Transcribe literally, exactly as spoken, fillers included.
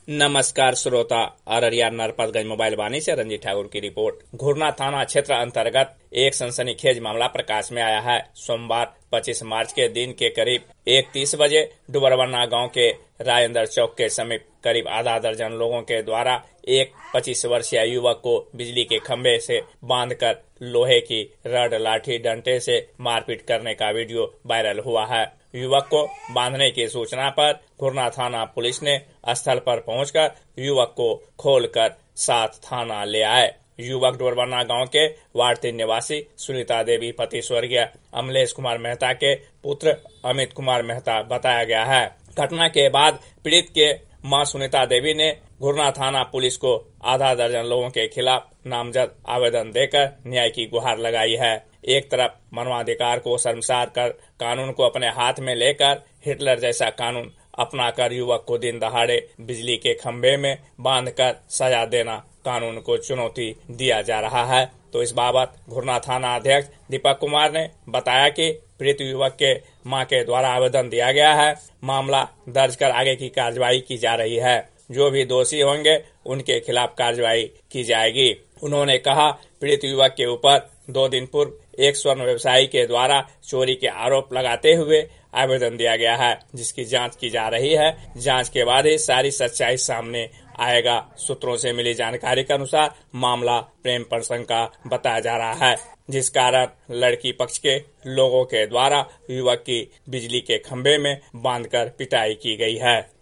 नमस्कार श्रोता, अररिया नरपतगंज मोबाइल वाणी से रंजीत ठाकुर की रिपोर्ट। घुरना थाना क्षेत्र अंतर्गत एक सनसनीखेज मामला प्रकाश में आया है। सोमवार पच्चीस मार्च के दिन के करीब एक तीस बजे डुबरवन्ना गांव के राजेंद्र चौक के समीप करीब आधा दर्जन लोगों के द्वारा एक पच्चीस वर्षीय युवक को बिजली के खंभे से बांधकर लोहे की रड लाठी डंडे से मारपीट करने का वीडियो वायरल हुआ है। युवक को बांधने की सूचना पर घुरना थाना पुलिस ने स्थल पर पहुंचकर युवक को खोलकर साथ थाना ले आए। युवक डुबरवन्ना गांव के वार्ड तीन निवासी सुनीता देवी पति स्वर्गीय अमलेश कुमार मेहता के पुत्र अमित कुमार मेहता बताया गया है। घटना के बाद पीड़ित के मां सुनीता देवी ने घुरना थाना पुलिस को आधा दर्जन लोगों के खिलाफ नामजद आवेदन देकर न्याय की गुहार लगाई है। एक तरफ मानवाधिकार को शर्मसार कर कानून को अपने हाथ में लेकर हिटलर जैसा कानून अपनाकर युवक को दिन दहाड़े बिजली के खंभे में बांधकर सजा देना कानून को चुनौती दिया जा रहा है। तो इस बाबत घुरना थाना अध्यक्ष दीपक कुमार ने बताया कि पीड़ित युवक के मां के द्वारा आवेदन दिया गया है। मामला दर्ज कर आगे की कार्यवाही की जा रही है। जो भी दोषी होंगे उनके खिलाफ कार्यवाही की जाएगी। उन्होंने कहा, पीड़ित युवक के ऊपर दो दिन पूर्व एक स्वर्ण व्यवसायी के द्वारा चोरी के आरोप लगाते हुए आवेदन दिया गया है, जिसकी जांच की जा रही है। जांच के बाद ही सारी सच्चाई सामने आएगा। सूत्रों से मिली जानकारी के अनुसार मामला प्रेम प्रसंग का बताया जा रहा है, जिस कारण लड़की पक्ष के लोगों के द्वारा युवक की बिजली के खंभे में बांधकर पिटाई की गई है।